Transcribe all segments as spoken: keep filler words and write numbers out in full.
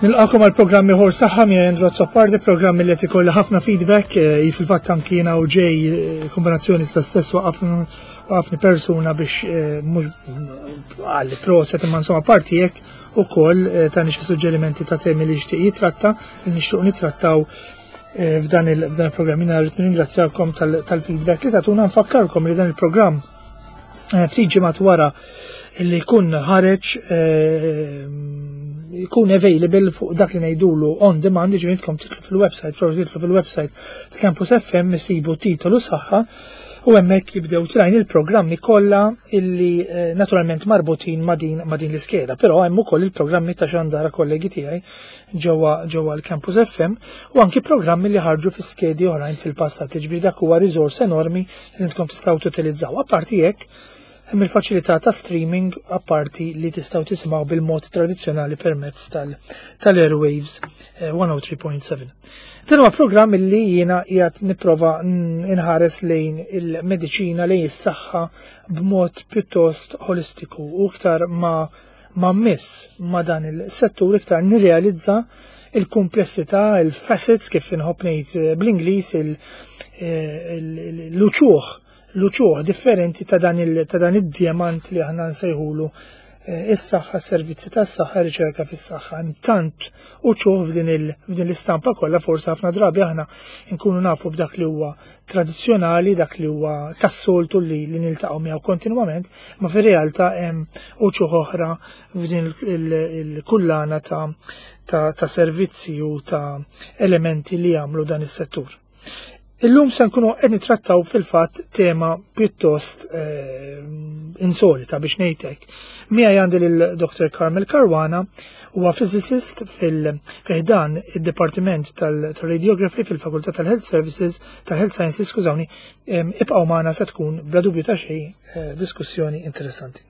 Nilqakom għal programmi ħor saħħa mi Andrew Zoppardi, programmi li qed ikolli ħafna feedback, fil-fatt anki jiena u ġej kombinazzjoni sta stess waqafni persuna biex mhux għalli proset imma insomma parti hekk ukoll tani xi suġġerimenti ta' temi li jixtieq jitratta, li nixtiequ nittrattaw f'dan il-programm. Jiena rrid ningrazzjakom tal-feedback li tagħtuna, nfakkarkom li dan il-programm ftit ġimgħat wara li jkun ħareġ jkun available fuq dak li ngħidulu on demand, ġifieri intkom titlu fil-website, provi titlu fil-website ta' Campus F M isibu titolu saħħa u hemmhekk jibdew trajn il-programmi kollha illi naturalment marbutin ma' din ma' din l-iskeda, però hemm ukoll il-programmi ta' xandara kollegi tiegħi ġewwa ġewwa l-Campus F M u anki programmi li ħarġu fi skedi oħrajn fil-passat, ġifieri dak huwa riżors enormi li intkom tistgħu tutilizzaw. Apparti hekk hemm il-faċilità ta' streaming apparti li tistgħu tisimgħu bil-mod tradizzjonali permezz tal-airwaves one oh three point seven. Dan huwa programm li jiena qiegħed nipprova inħares lejn il-mediċina lejn is-saħħa b'mod pjuttost holistiku u iktar ma ma miss ma dan il-settur iktar nirrealizza il-komplessità, il-facets kif inħobb ngħid bl-Ingliż l-uċuħ l-uċuħ differenti ta' dan id-diamant li aħna nsejħulu is-saħħa, servizzi tas-saħħa, riċerka fis-saħħa. Tant uċuħ f'din l-istampa kollha forsi ħafna drabi aħna nkunu nafu b'dak li huwa tradizzjonali, dak li huwa tas-soltu li niltaqgħu miegħu kontinwament, ma fir-realtà hemm uċuħ oħra f'din il-kullana ta' servizzi u ta' elementi li jagħmlu dan is-settur. Illum se nkunu qed nittrattaw fil-fatt tema pjuttost insolita biex ngħidlek. Miegħi għandi lil-Doktor Carmel Caruana, huwa physicist fil-dan id-Dipartiment tal-Radiography fil-Fakultà tal-Health Services tal-Health Sciences, skużawni, ibqgħu magħna se tkun bla dubju ta' xejn diskussjoni interessanti.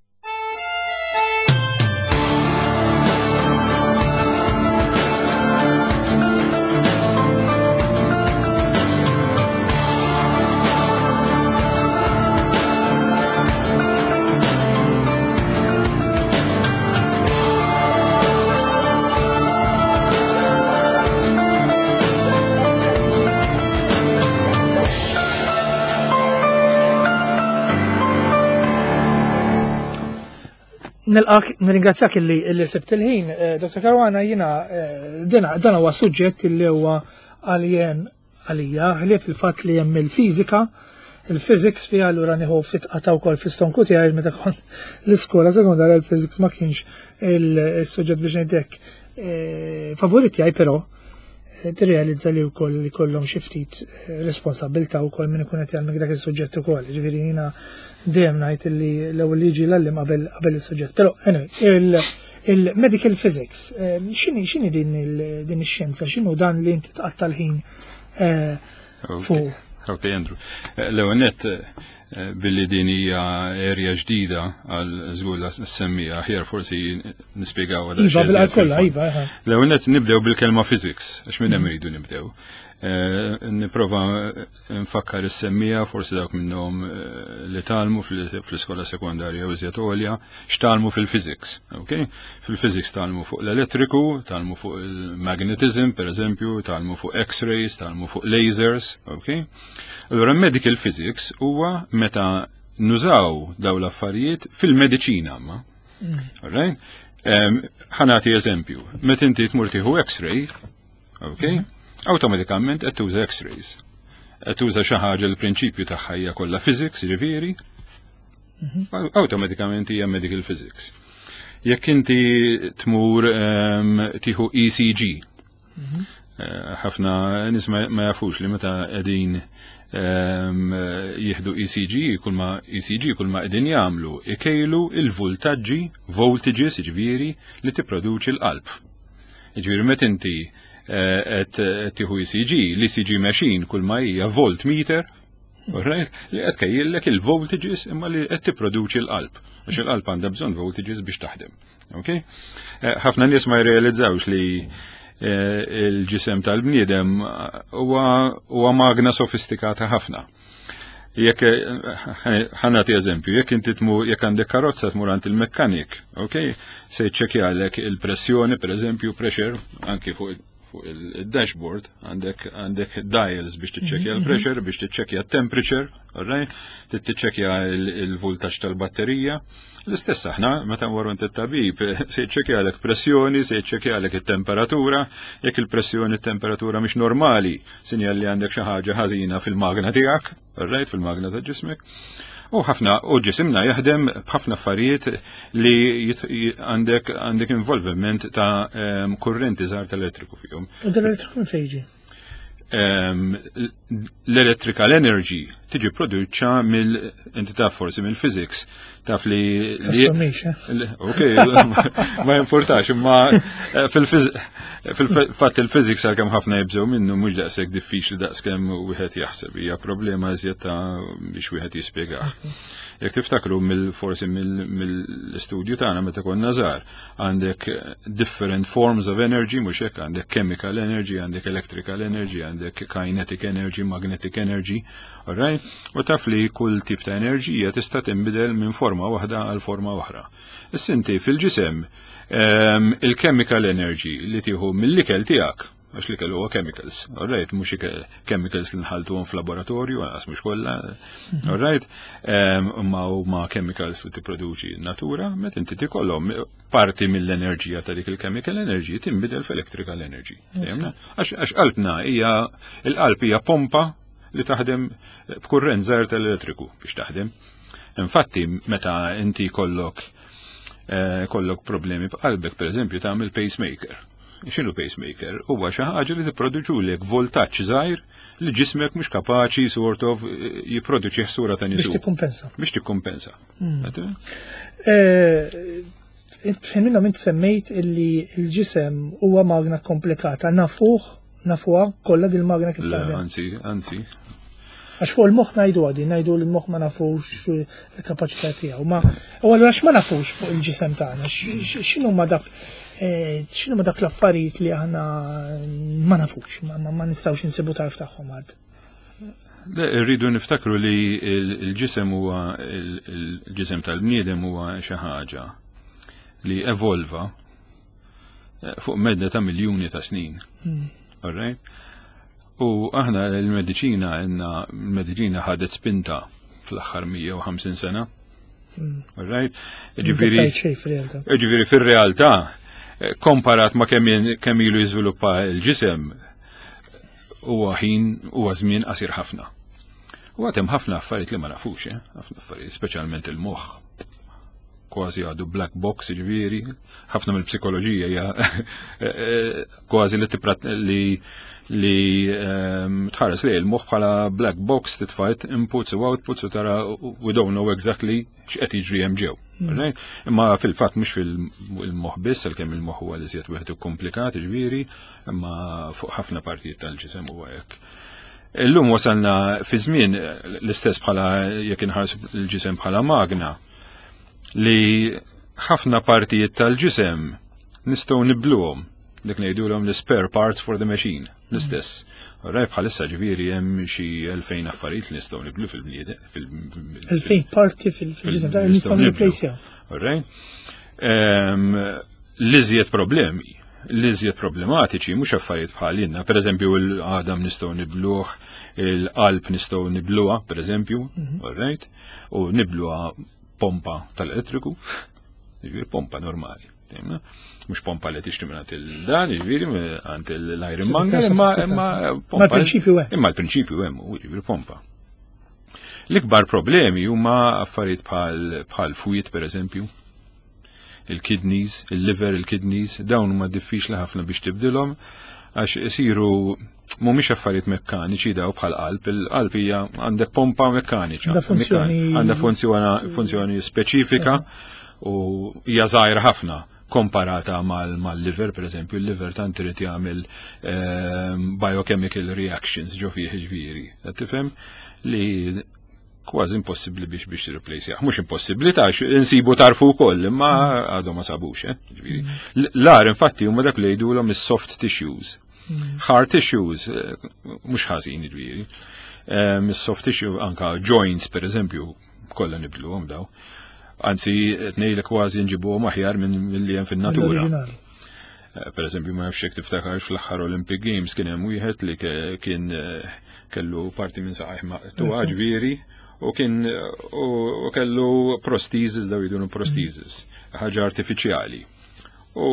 Nilqak, nirringrazzjak illi illi sebt il-ħin, Doktor Caruana, jiena dan huwa suġġett illi huwa għalien għalija, ħlief fil-fatt li hemm il-fiżika, il-physics fiha allura nieħu fitqata wkoll fis-stonku tiegħi meta kont l-iskola sekondara il-physics ma kienx il-suġġett biex ngħidlek favorit tiegħi, però tirrealizza li wkoll li kollhom xi ftit responsabbiltà wkoll min ikun qed jagħmel dak is-suġġett ukoll. Ġifieri jiena dejjem ngħid li l-ewwel li jiġi l-għallim qabel qabel is-suġġett. Però anyway, il-medical physics, x'inhi x'inhi din ix-xjenza, x'inhu dan li inti tqatta' l-ħin fuq? Ok, Andrew. L-ewwel nett billi din hija area ġdida għal żgur semmija aħjar forsi nispjegaw għadha. Iva bil-qed kollha, iva. L-ewwel nett nibdew bil-kelma physics, għax minn hemm iridu nibdew. Nipprova nfakkar is-semmija forsi dawk minnhom li talmu fl-iskola sekondarja u iżjed għolja x'talmu fil-physics, okay? Fil-physics talmu fuq l-elettriku, talmu fuq il-magnetism pereżempju, talmu fuq X-rays, talmu fuq lasers, okay? Allura medical physics huwa meta nużaw daw l-affarijiet fil-mediċina ma. Alright? Ħanati eżempju, meta inti tmur tieħu X-ray, okay? Automatikament qed tuża X-rays. Qed tuża xi ħaġa l-prinċipju tagħha hija kollha physics, jiġifieri, awtomatikament hija medical physics. Jekk inti tmur tieħu E C G, ħafna nies ma jafux li meta qegħdin jieħdu E C G, kull ma E C G kull ma qegħdin jagħmlu ikejlu il-voltaġġi, voltages jiġifieri li tipproduċi l-qalb. Jiġifieri meta inti qed tieħu E C G, l-E C G machine kull ma hija voltmeter, li qed kejjillek il-voltages imma li qed tipproduċi l-qalb, għax il-qalb għandha bżonn voltages biex taħdem. Okay? Ħafna nies ma jirrealizzawx li il-ġisem tal-bniedem huwa magna sofistikata ħafna. jekk ħanati eżempju, jekk inti tmur jekk għandek karozza tmur għand il-mekkanik, okay? Se jċekkjalek il-pressjoni, pereżempju pressure anki fuq fuq il-dashboard għandek għandek dials biex tiċċekkja l-pressure, biex tiċċekkja t-temperature, alright? Tiċċekkja il-voltaġġ tal-batterija. L-istess aħna meta mmorru int it-tabib se jċekkjalek pressjoni, se jċekkjalek it-temperatura, jekk il-pressjoni t-temperatura mhix normali, sinjal li għandek xi ħaġa ħażina fil-magna tiegħek, alright, fil-magna ta' ġismek. U ħafna u ġisimna jaħdem b'ħafna affarijiet li għandek għandek involvement ta' um, kurrenti żgħar tal-elettriku fihom. U dal-elettriku fejn jiġi? Um, l-electrical energy tiġi produċċa mill-entità forsi mill-physics taf li ok, ma importax, imma fil-fatt il-physics għal-kem ħafna jibżew minnu mhux daqshekk diffiċli daqskemm wieħed jaħseb, hija problema iżjed ta' biex wieħed jispjegah. Jekk tiftakru mill-forsi mill-istudju tagħna meta konna żgħar, għandek different forms of energy, mhux hekk għandek chemical energy, għandek electrical energy, għandek kinetic energy, magnetic energy, all right? U taf li kull tip ta' enerġija tista' tinbidel minn forma waħda għal forma oħra. Is-sinti fil-ġisem il-chemical energy li tieħu mill-ikel tiegħek, għax l-ikel huwa chemicals, all right, mhux chemicals li nħaltuhom fl-laboratorju, għas mhux kollha, all right, ma huma chemicals li tipproduċi natura, meta inti tikollhom parti mill-enerġija ta' dik il-chemical energy tinbidel f'electrical energy. Għax qalbna hija il-qalb hija pompa li taħdem b'kurrent żgħar tal-elettriku biex taħdem. Infatti, meta inti kollok eh, kollok problemi b'qalbek, pereżempju, tagħmel pacemaker. X'inhu pacemaker? Huwa xi ħaġa li tipproduċulek voltaġġ żgħir li ġismek mhux kapaċi sort of jipproduċi ħsura ta' nisu. Biex tikkumpensa. Biex tikkumpensa. Femmina mint semmejt illi l-ġisem huwa magna komplikata, nafuh, nafuha kollha dil-magna kif taħdem. Anzi, anzi. Għax fuq il-moħħ ngħidu għadi, ngħidu li l-moħħ ma nafux il-kapaċità tiegħu. Ma u allura x'ma nafux fuq il-ġisem tagħna, x'inhu ma dak x'inhu ma dak l-affarijiet li aħna ma nafux, ma nistgħux insibu tarf tagħhom għad. Rridu niftakru li l-ġisem huwa il-ġisem tal-bniedem huwa xi ħaġa li evolva fuq medda ta' miljuni ta' snin. All right? U aħna l-medicina għanna l-medicina ħadet spinta fl-axħar mija u ħamsin sena. All right? Ġifiri fil-realtà, komparat ma kemm ilu jiżviluppa l-ġisem, huwa ħin huwa żmien qasir ħafna. U għatem ħafna affarijiet li ma nafux, ħafna affarijiet, speċjalment il-moħħ. Kważi għadu black box, ġifiri, ħafna mill-psikoloġija hija kważi li tiprat li li tħares li l-moħħ bħala black box titfajt inputs u outputs u tara we don't know exactly x'qed jiġri hemm ġew. Imma fil-fatt mhux fil-moħħ biss għalkemm il-moħħ huwa li żjed wieħed komplikat ġifieri, imma fuq ħafna partijiet tal-ġisem huwa hekk. Illum wasalna fi żmien l-istess bħala jekk inħarsu l-ġisem bħala magna li ħafna partijiet tal-ġisem nistgħu nibluhom dik ngħidulhom l-spare parts for the machine, l-istess. Oraj bħalissa ġifieri hemm xi elfejn affarijiet li nistgħu niblu fil-bniedem. Elfejn parti fil-ġisem ta' nistgħu nirreplacejaw. Oraj. L-iżjed problemi, l-iżjed problematiċi mhux affarijiet bħalina, pereżempju l-qadam nistgħu nibluh, il-qalb nistgħu nibluha, pereżempju, orajt, u nibluha pompa tal-elettriku, ġifieri pompa normali. Mux pompa li tixtri minnat il-dan, ġviri, għant l-Iron Monger, imma pompa. l-prinċipju għem. Imma l-prinċipju għem, u ġviri pompa. L-ikbar problemi huma affarijiet bħal fwiet, per eżempju, il-kidneys, il-liver, il-kidneys, dawn huma diffiċli ħafna biex tibdilhom, għax isiru mhumiex affarijiet mekkaniċi daw bħal qalb, il-qalb hija għandek pompa mekkaniċa. Għandha funzjoni speċifika u hija żgħira ħafna komparata mal-liver, per eżempju, il-liver tant irid jagħmel biochemical reactions ġo fih ġifieri. Qed tifhem li kważi impossibbli biex biex tirreplace. Mhux impossibbli ta' insibu tarfu wkoll, imma għadhom ma sabux, eh? Ġifieri. L-ar infatti huma dak li jgħidulhom is-soft tissues. Hard tissues mhux ħażin ġifieri. mis-soft tissue anka joints per eżempju kollha nibdluhom daw. Anzi qed ngħidlek kważi nġibuhom aħjar minn milli hemm fin-natura. Per eżempju ma nafx hekk tiftakarx fl-aħħar Olympic Games kien hemm wieħed li kien kellu parti minn saqajh maqtuqa ġifieri u kien u kellu prosthesis daw jidunu prosthesis, ħaġa artifiċjali. U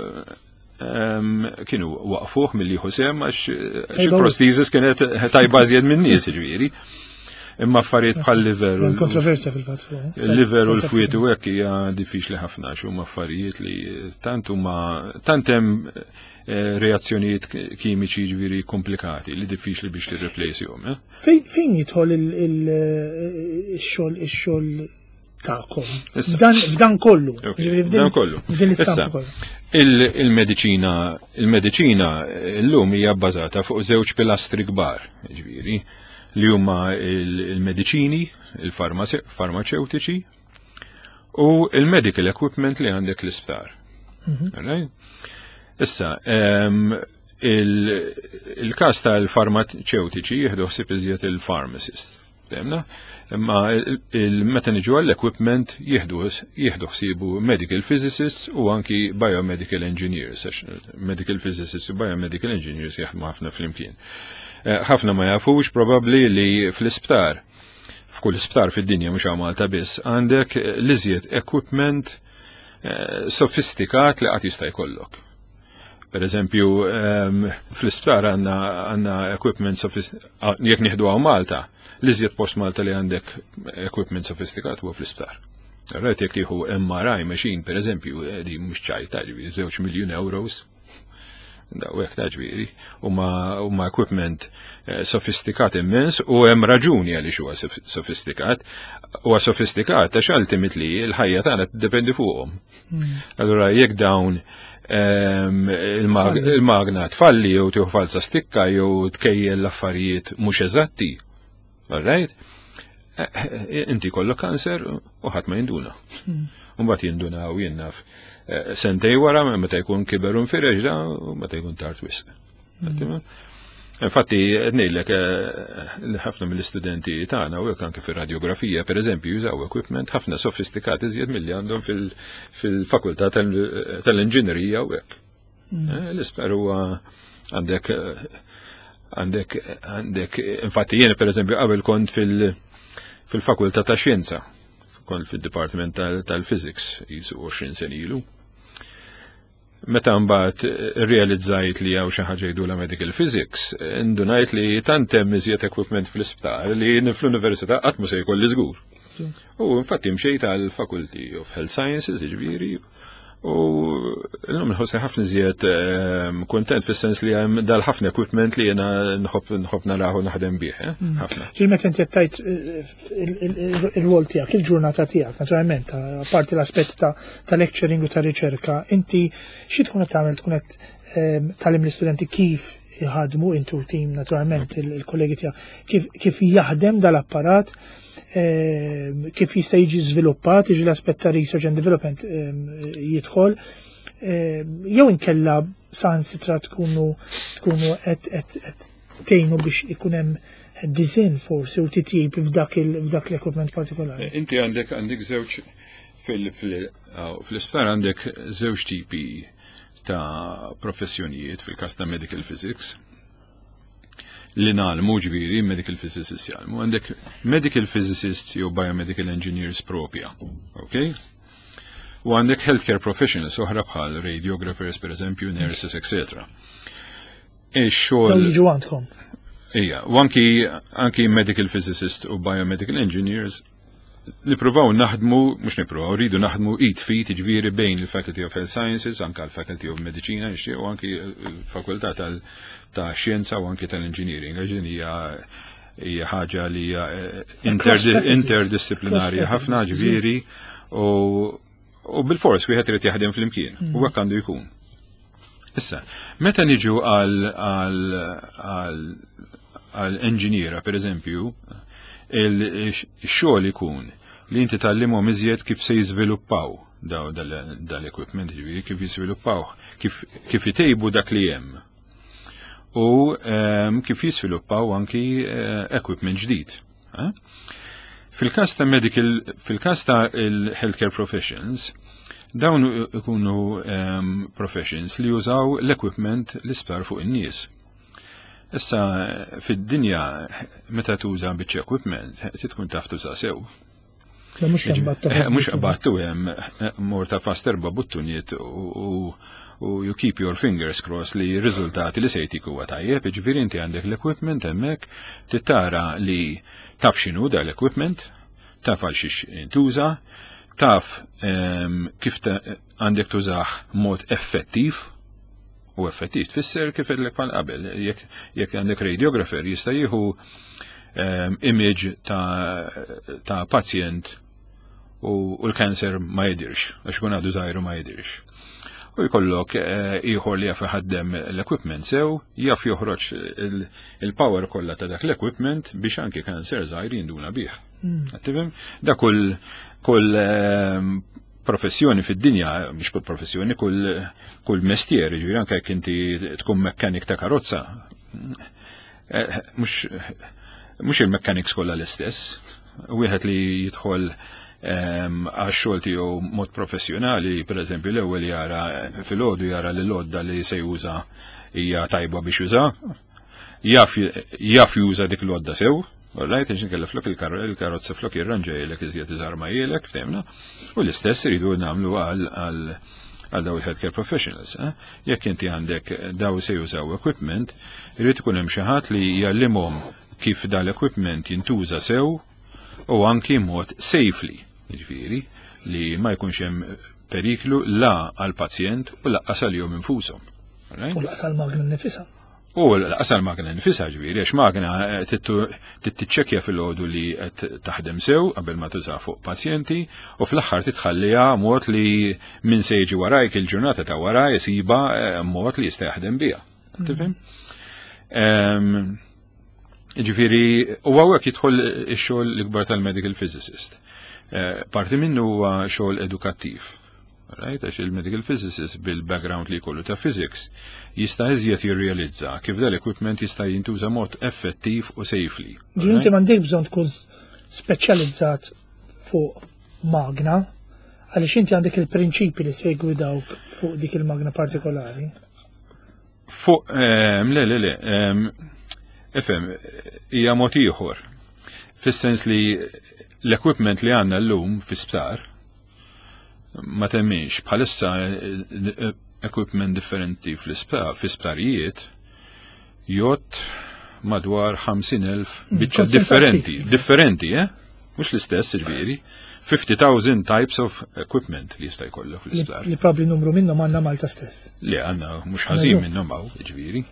kienu waqfuh milli ħusem għax il-prosthesis kienet tajba żjed minn nies ġifieri. Imma affarijiet bħal liver. Kontroversja fil-fatt. Il-liver u l-fwiet u hekk hija diffiċli ħafna xi huma affarijiet li tant huma tant hemm reazzjonijiet kimiċi ġifieri komplikati li diffiċli biex tirreplacehom. Fejn jidħol il-xogħol ix-xogħol tagħkom? F'dan kollu. F'dan kollu. F'din kollu. Il-mediċina il-mediċina llum hija bbażata fuq żewġ pilastri kbar, ġifieri, li huma il-mediċini, il-farmaceutiċi u il-medical equipment li għandek l-isptar. Issa, il-każ tal-farmaceutiċi jieħdu ħsieb iżjed il-pharmacist. Imma meta niġu għall-equipment jieħdu ħsiebu medical physicists u anki biomedical engineers, medical physicists u biomedical engineers jaħdmu ħafna flimkien. Ħafna ma jafux probabbli li fl-isptar, f'kull isptar fid-dinja mhux Malta biss, għandek l-iżjed equipment sofistikat li qatt jista' jkollok. Per eżempju, fl-isptar għandna equipment sofistikat, jekk nieħdu għaw Malta, l-iżjed post Malta li għandek equipment sofistikat huwa fl-isptar. Rajt jekk tieħu M R I machine, per eżempju, di mhux ċajta ġifieri żewġ miljun euros. Daw hekk ta' ġifieri, huma equipment sofistikat immens u hemm raġuni għaliex huwa sofistikat. Huwa sofistikat għax ultimately l-ħajja tagħna tiddependi fuqhom. Allura jekk dawn il-magna tfalli jew tieħu falsa stikka jew tkejjel l-affarijiet mhux eżatti, right? Inti kollok kanser u ħadd ma jinduna. U mbagħad jinduna u jien naf sentej wara meta jkun kiber u nfireġ da u meta jkun tard wisq. Infatti ngħidlek ħafna mill-istudenti tagħna u hekk anke fir-radiografija pereżempju jużaw equipment ħafna sofistikati iżjed milli għandhom fil-fakultà tal-inġinerija u hekk. L-isptar huwa għandek għandek għandek infatti jien pereżempju qabel kont fil-fakultà ta' xjenza, kont fil-dipartiment tal-physics jisu għoxrin sen ilu. Meta mbagħad irrealizzajt li hawn xi ħaġa jgħidula medical physics, indunajt li tant hemm iżjed equipment fl-isptar li fl-università qatt mhux se jkolli żgur. U infatti mxejt għall-Faculty of Health Sciences, jiġifieri, u l-lum nħossi ħafna iżjed kuntent fis-sens li hemm dal-ħafna equipment li jiena nħobb naraħu naħdem bih. Ħafna. Ġil meta inti tajt il-rwol tiegħek, il-ġurnata tiegħek, naturalment, apparti l-aspett ta' lecturing u ta' riċerka, inti xi tkun qed tagħmel tkun qed tagħlim l-istudenti kif jħadmu intu tim naturalment il-kollegi tiegħek kif jaħdem dal-apparat, kif jista' jiġi żviluppat, jiġi l-aspett ta' research and development jidħol, jew inkella saħansitra tkunu tkunu qed tgħinu biex ikun hemm design forsi u titjib f'dak l-equipment partikolari. Inti għandek għandek żewġ fil-isptar għandek żewġ tipi ta' professjonijiet fil-każ ta' medical physics. Li nagħlmu ġifieri medical physicists jagħmlu. Għandek medical physicists jew biomedical engineers propja, okay? U għandek healthcare professionals oħra bħal radiographers pereżempju, nurses, et cetera. Ix-xogħol jiġu għandkom. Ija, u anki anki medical physicists u biomedical engineers nippruvaw naħdmu, mhux nippruvaw, rridu naħdmu id fit ġifieri bejn il-Faculty of Health Sciences, anke l-Faculty of Medicina, u anki l-Fakultà ta' Xjenza u anki tal-Engineering. Għaxin hija ħaġa li hija interdisciplinarja ħafna ġifieri u bil-fors wieħed irid jaħdem flimkien, u hekk għandu jkun. Issa, meta niġu għal-enġiniera, pereżempju, il-xogħol ikun li inti tallimhom iżjed kif se jiżviluppaw daw dal-equipment ġifieri, kif jiżviluppaw, kif itejbu dak li hemm. u um, kif jisviluppaw anki uh, equipment ġdid. Eh? Fil-każ ta' medical, fil-każ ta' il-healthcare professions, dawn ikunu um, professions li jużaw l-equipment li spar fuq in-nies. Issa fid-dinja meta tuża biċċa equipment, tkun taf tuża sew. Mhux qabattu hemm mor ta' fast erba' buttunijiet u u you keep your fingers crossed li r-riżultati li se jtik huwa tajjeb, jiġifieri inti għandek l-equipment hemmhekk tittara li taf x'inhu da l-equipment, taf għal xiex intuża, taf um, kif għandek tużaħ mod effettiv, u effettiv tfisser kif edlek pal qabel, jekk jek għandek radiografer jista' jieħu um, image ta', ta pazjent u, u l-kanser ma jidirx, għax kun għadu zaħiru ma jidirx. U jkollok ieħor li jaf ħaddem l-equipment sew, jaf joħroġ il-power kollha ta' dak l-equipment biex anke kanser żgħir jinduna bih. Għattifhem? Da kull kull professjoni fid-dinja, mhix kull professjoni, kull kull mestier, jiġri anke jekk inti tkun mekkanik ta' karozza. Mhux mhux il-mechanics kollha l-istess. Wieħed li jidħol għax-xogħol tiegħu mod professjonali, pereżempju l-ewwel jara fil-għodu jara li l-għodda li se juża hija tajba biex juża, jaf juża dik l-għodda sew, orrajt, iġin kella flok il-karozza flok jirranġajlek iżjed iżarma jilek, ftemna, u l-istess iridu nagħmlu għal daw il-healthcare professionals. Jekk inti għandek daw se jużaw equipment, irid ikun hemm xi ħadd li jgħallimhom kif dal-equipment jintuża sew u anki mod safely. Jiġifieri li ma jkunx hemm periklu la għal pazjent u laqqas għalihom infushom. U laqqas għall-magna nifisha. U laqqas għall-magna nifisha ġifieri għax magna tittiċċekkja fil-għodu li qed taħdem sew qabel ma tuża fuq pazjenti u fl-aħħar titħalliha mod li min se jiġi warajk il-ġurnata ta' wara jisiba mod li jista' jaħdem biha. Tifhem? Ġifieri u hawnhekk jidħol ix-xogħol l-ikbar tal-medical physicist. Uh, parti minnu huwa xogħol edukattiv. Right? Għax il-medical physicist bil-background li jkollu ta' physics jista' iżjed jirrealizza kif dal-equipment jista' jintuża mod effettiv u safely. Ġi inti m'għandek bżonn tkun speċjalizzat fuq magna għaliex inti għandek il-prinċipi li segwi dawk fuq dik il-magna partikolari. Fuq um, le le le um, efhem hija mod ieħor fis-sens li l-equipment li għanna l-lum fi sptar ma temminx bħalissa equipment differenti fi sptarijiet jott madwar ħamsin elf biċċa differenti, differenti, eh? Mux l-istess, ġviri. fifty thousand types of equipment li jista' jkollok fl-isptar. Li probabli numru minnhom għandna Malta stess. Li għandna mhux ħażin minnhom hawn, ġviri.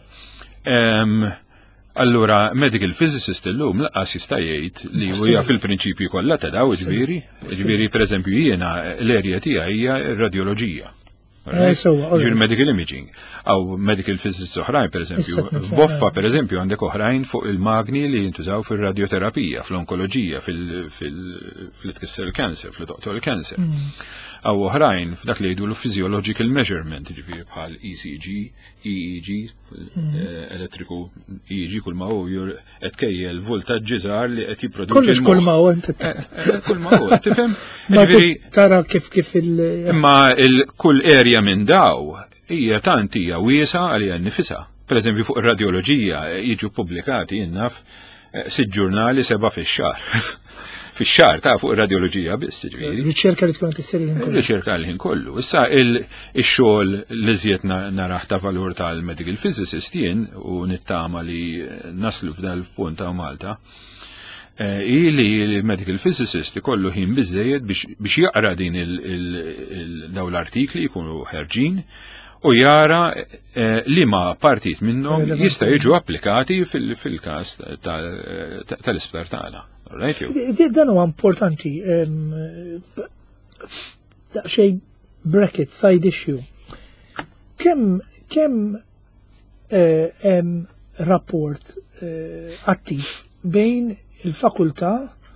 Allura, medical physicist illum laqqas jista' jgħid li huwa fil-prinċipju kollha ta' daw ġifieri, ġifieri pereżempju jiena l-erja tiegħi hija r-radjoloġija. Ġifieri medical imaging. Aw medical physicists oħrajn pereżempju, f'Boffa pereżempju għandek oħrajn fuq il-magni li jintużaw fir-radioterapija, fl-onkoloġija, fil-tkisser il-cancer, fil-toqtol il-cancer. Aw oħrajn f'dak li jgħidu physiological measurement, ġifieri bħal E C G, E E G, elettriku E E G kull ma hu qed kejjel voltaġġi żgħar li qed jipproduċi. Kollox kull ma hu inti. Kull ma hu, tifhem? Ġifieri tara kif kif il. Imma kull area minn daw hija tant hija wiesa għalija nnifisha. Pereżempju fuq ir-radjoloġija jiġu pubblikati innaf sitt ġurnali seba' fix-xahar. Fix-xahar ta' fuq ir-radjoloġija biss ġifieri. Riċerka li tkun tisser ħin kollu. Riċerka li ħin kollu. Issa il-xogħol li żjed naraħ ta' valur tal-medical physicist jien u nittama li naslu f'dal punt ta' Malta. I li l-medical physicist ikollu ħin biżejjed biex jaqra din daw l-artikli jkunu ħerġin u jara li ma partit minnhom jista' jiġu applikati fil-każ tal-isptar tagħna. Dan huwa importanti. Daqsxejn bracket side issue. Kemm kemm hemm rapport attiv bejn il-fakultà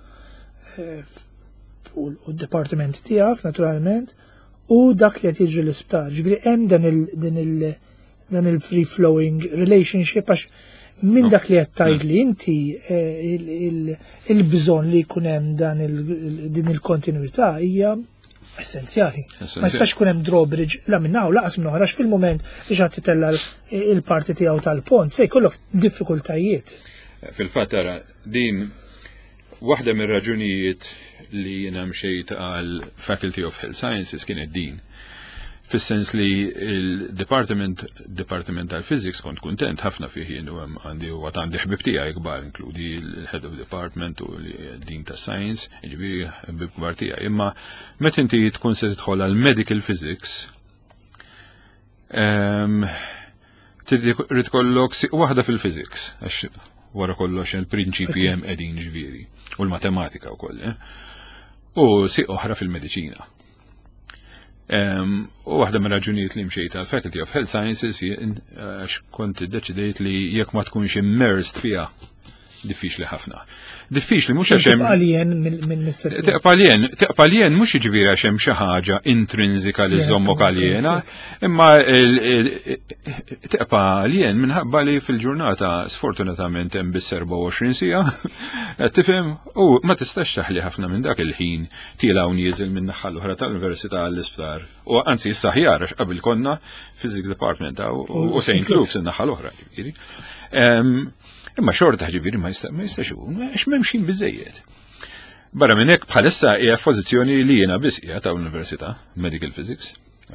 u d-dipartiment tiegħek naturalment u dak li qed jiġri l-isptar. Ġifieri hemm dan il din il dan il-free flowing relationship għax minn dak li qed tgħidli inti il-bżonn li jkun hemm dan din il-kontinwità hija essenzjali. Ma jistax kun hemm drawbridge la minna u laqas minn oħra fil-mument li ġad titella il-parti tiegħu tal-pont se jkollok diffikultajiet. Fil-fatt ara din waħda mir-raġunijiet li jiena mxejt għal Faculty of Health Sciences kienet din. Fis-sens li il-Department Department tal-Physics kont kuntent ħafna fih jien u għandi u għat għandi ħbib tiegħi kbar inkludi l-Head of Department u din ta' Science, jiġifieri ħbib kbar tiegħi. Imma meta inti tkun se tidħol għal Medical Physics trid kollok siq waħda fil-physics għax wara kollox il-prinċipji hemm qegħdin ġifieri u l-matematika wkoll. U siq oħra fil-mediċina. Um, u waħda mir raġunijiet li mxejt għal Faculty of Health Sciences għax kont iddeċidejt li jekk ma tkunx immersed fiha diffiċli ħafna. Diffiċli mhux għax hemm alien minn Teqpaljen, teqpaljen mhux jiġifieri għax hemm xi ħaġa intrinsika li żommok aljena, imma teqpaljen minħabba li fil-ġurnata sfortunatament hemm bis erba' u għoxrin siegħa, tifhem, u ma tistax taħli ħafna minn dak il-ħin tiela u nieżel minn naħa l-oħra tal-Università għall-isptar. U anzi issa ħjar għax qabel konna Physics Department u Saint Luke's in-naħa l-oħra ġifieri. Imma xorta ġifieri ma jistax ikun għax m'hemmx biżejjed. Barra minn hekk bħalissa hija f'pożizzjoni li jiena biss qiegħed ta' Università Medical Physics.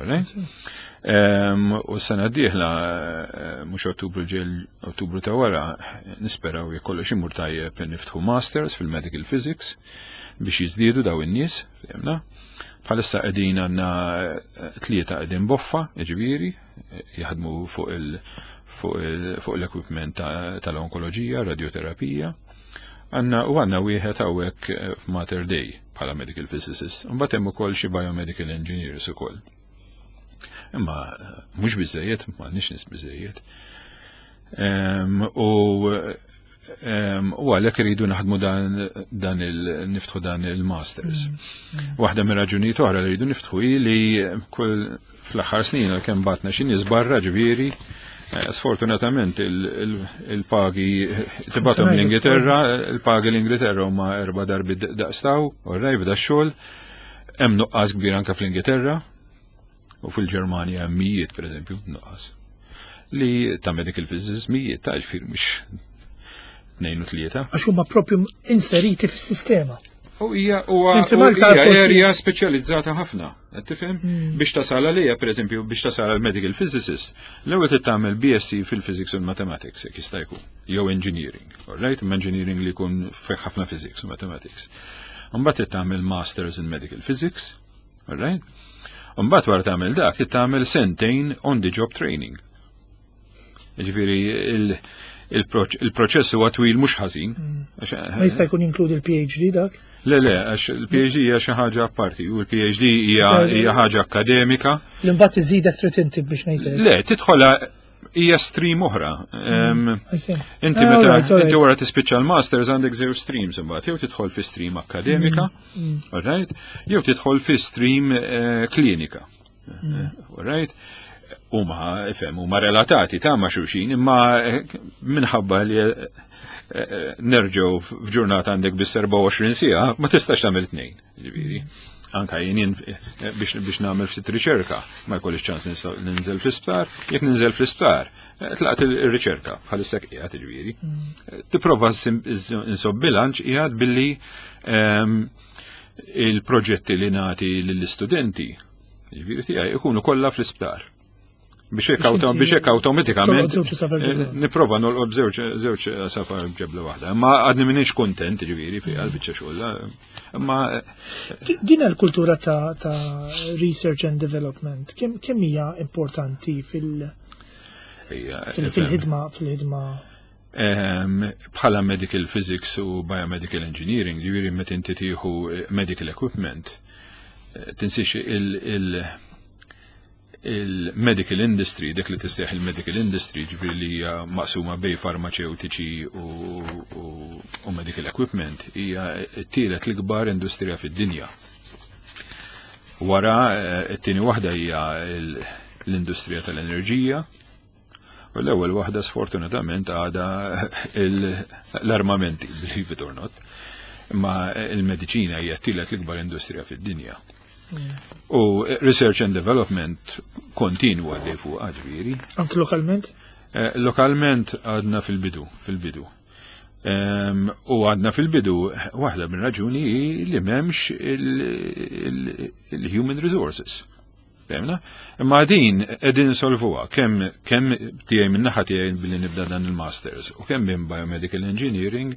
U s-sena d-dieħla mhux Ottubru ġel Ottubru ta' wara nisperaw jekk kollox imur tajjeb niftħu masters fil-Medical Physics biex jiżdiedu daw in-nies, fehmna. Bħalissa qegħdin għandna tlieta qegħdin boffa, ġifieri, jaħdmu fuq il- fuq l-equipment tal-onkoloġija, radioterapija. Għanna u għanna wieħed hawnhekk f'Mater Dei bħala medical physicist. Mbagħad hemm ukoll xi biomedical engineers ukoll. Imma mhux biżejjed, m'għandniex nies biżejjed. U għalhekk iridu naħdmu dan il-niftħu dan il-masters. Waħda mir-raġunijiet oħra li rridu niftħu li kull fl-aħħar snin kemm batna xi nies barra ġifieri. Sfortunatament il-pagi tibatom l-Ingilterra, il-pagi l-Ingilterra huma erba' darbi daqstaw, u rajb da xogħol, hemm nuqqas kbir anke fl-Ingilterra u fil-Ġermanja hemm mijiet pereżempju nuqqas. Li ta' medical physicists mijiet ta' ġifier mhux tnejn u tlieta. Għax huma proprju inseriti fis-sistema. U hija huwa area speċjalizzata ħafna, qed tifhem? Biex tasal għalija pereżempju biex tasal għal medical physicist, l-ewwel trid tagħmel B S c fil-physics u mathematics jekk jista' jkun, jew engineering, all right? Engineering li jkun fih ħafna physics u mathematics. Imbagħad trid tagħmel masters in medical physics, all right? Imbagħad wara tagħmel dak trid tagħmel sentejn on the job training. Jiġifieri il-proċess huwa twil mhux ħażin. Ma jista' jkun jinkludi l-PhD dak? Le, le, għax il-PhD hija xi ħaġa apparti, u l-PhD hija ħaġa akademika. L-imbagħad iżidek trid inti biex ngħidlek. Le, tidħolha hija stream oħra. Inti meta inti wara tispiċċa l-masters għandek żewġ streams imbagħad, jew tidħol fi stream akademika, all right? Jew tidħol fi stream klinika. All right? Huma ifhem huma relatati ta' ma' xulxin, imma minħabba li nerġgħu f'ġurnata għandek bis erba' u għoxrin siegħa ma tistax tagħmel tnejn, ġifieri. Anke jien biex biex nagħmel ftit riċerka ma jkollix ċans ninżel fl-isptar, jekk ninżel fl-isptar tlaqt ir-riċerka bħalissa qiegħed ġifieri. Tipprova insob bilanċ qiegħed billi il-proġetti li nagħti lill-istudenti ġifieri tiegħi ikunu kollha fl-isptar. Biex hekk awtomatikament nipprova nolqob żewġ safar b'ġebla waħda. Imma għadni m'iniex kuntent ġifieri fi biċċa xogħol. Imma din l-kultura ta' research and development kemm hija importanti fil-ħidma fil-ħidma bħala medical physics u biomedical engineering, ġifieri meta inti tieħu medical equipment tinsix il- il-medical industry, dik li tistieħ il-medical industry ġifieri li hija maqsuma bej farmaceutiċi u medical equipment hija t-tielet l-ikbar industrija fid-dinja. Wara t-tieni waħda hija l-industrija tal-enerġija, U l-ewwel waħda sfortunatament għada l-armamenti, believe it or not. Ma il-mediċina hija t-tielet l-ikbar industrija fid-dinja. U research and development kontinwa għaddej fuq ġifieri. Anke lokalment? Lokalment għadna fil-bidu, fil-bidu. U għadna fil-bidu waħda minn raġuni li m'hemmx il-human resources. Femna? Imma din edin solvuha kemm kemm tiegħi minn naħa tiegħi billi nibda dan il-masters u kemm minn biomedical engineering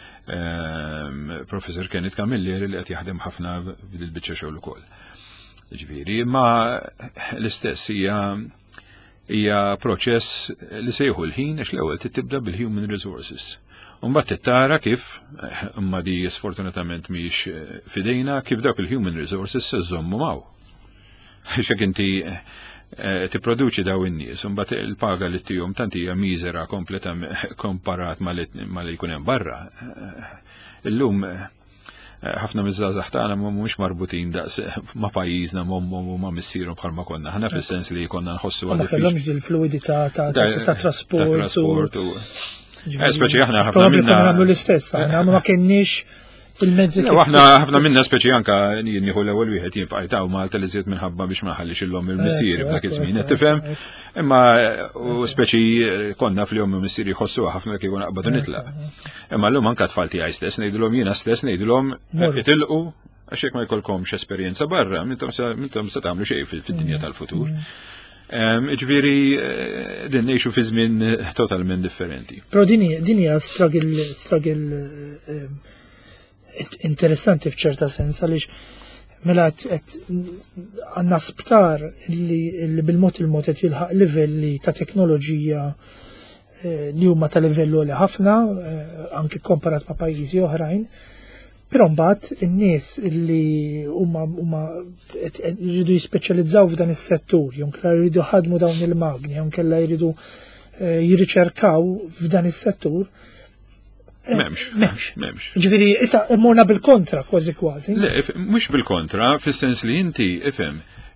um, Professor Kenneth Camilleri li qed jaħdem ħafna fil-biċċa xogħol ukoll. Ġifieri, imma l-istess hija hija proċess li sejħu l-ħin għax l-ewwel tibda bil-human resources. Mbagħad tittara kif imma di sfortunatament mhix fidejna kif dawk il-human resources se żommu maw. Xek inti tipproduċi daw in-nies, mbagħad il-paga li tihom tant hija miżera kompletament komparat ma li jkun hemm barra. Illum ħafna miż-żgħażagħ tagħna mhumiex marbutin daqs ma' pajjiżna m'ommhom u ma' missierhom bħalma konna. Ħana fis-sens li konna nħossu ma kellhomx il-fluidità ta' trasport u speċi aħna ħafna minna nagħmlu l-istess, aħna ma kenniex il-mezzi. Aħna ħafna minna speċi anka nieħu l-ewwel wieħed jibqa' jtaw Malta li żied minħabba biex ma ħallix illhom il-missieri f'dak iż-żmien, qed tifhem? Imma u speċi konna fl-jom il-missieri jħossuha ħafna kieku naqbadu nitlaq. Imma llum anke tfal tiegħi stess ngħidulhom jiena stess ngħidulhom itilqu għax hekk ma jkollkomx esperjenza barra, mintom se tagħmlu xejn fid-dinja tal-futur. Ġifieri din ngħixu fi żmien totalment differenti. Però din hija struggle struggle interessanti f'ċerta sens għaliex mela qed għandna sptar li bil-mod il-mod qed jilħaq livelli ta' teknoloġija li huma ta' livellu li ħafna anke komparat ma' pajjiżi oħrajn. Però mbagħad in-nies li huma huma jridu jispeċjalizzaw f'dan is-settur, jew kellha jridu ħadmu dawn il-magni, jew kellha jridu jirriċerkaw f'dan is-settur. Memx, memx, memx. Ġifieri, issa mmorna bil-kontra kważi kważi. Le, mhux bil-kontra, fis-sens li inti ifhem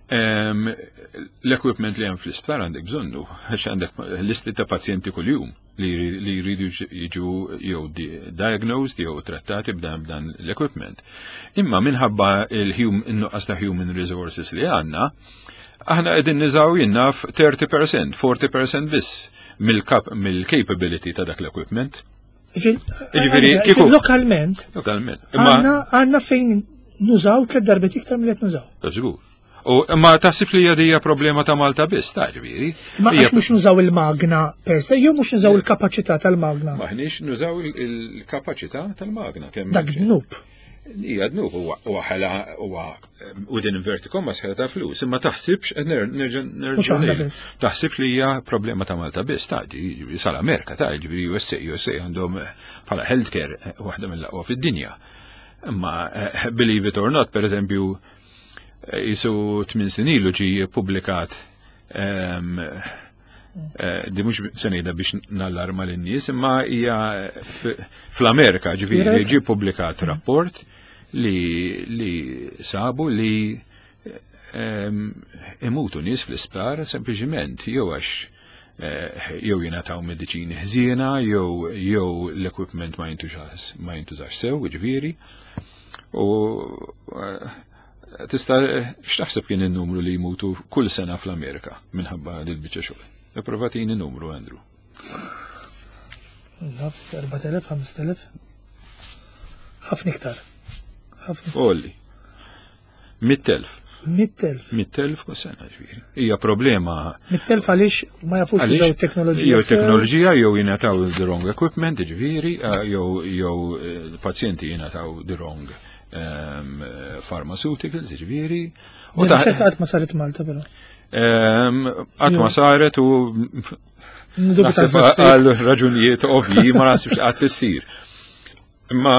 l-equipment li hemm fl-isptar għandek bżonnu, għax għandek listi ta' pazjenti kuljum li jridu jiġu jew diagnosed jew trattati b'dan l-equipment. Imma minħabba il-nuqqas ta' human resources li għandna, aħna qegħdin niżaw jinnaf thirty percent, forty percent biss mill-capability ta' dak l-equipment. Lokalment, għanna fejn nużaw tliet darbet iktar mill qed nużaw. Żgur. U ma taħsib li hija problema ta' Malta biss, ta' ġifieri. Ma għax mhux nużaw il-magna per se, jew mhux nużaw il-kapaċità tal-magna. Maħniex nużaw il-kapaċità tal-magna. Dak dnub. Hija dnub huwa ħela huwa u din inverti komma sħela ta' flus, imma taħsibx nerġa' taħsib li hija problema ta' Malta biss, ta' ġifieri sal-Amerika ta' ġifieri U S A, U S A għandhom bħala healthcare waħda mill-aqwa fid-dinja. Imma believe it or not, pereżempju, jisu tmin sinilu ġi publikat di mux senida biex nallarma l-nies, imma hija fl-Amerika ġifieri ġi publikat rapport li sabu li imutu nies fl-isptar sempliċiment jew għax jew jingħataw mediċini ħżiena jew jew l-equipment ma jintużax sew ġifieri. U tista' x'taħseb kien in-numru li jmutu kull sena fl-Amerika minħabba dil-biċċa xogħol. Ipprova tini numru, Andrew. Naf, erba' telef, ħames telef. Ħafna iktar. Olli. Mit-telf. Mit-telf. Mit-telf kull sena ġifieri. Hija problema. Mit-telf għaliex ma jafux jew teknoloġija. Jew teknoloġija jew jingħataw the wrong equipment ġifieri, jew jew pazjenti jingħataw the wrong pharmaceuticals, ġifieri. U taħt ma saret Malta però. Għat ma saret u naħseb għal raġunijiet ovvji ma nasibx għat tissir. Ma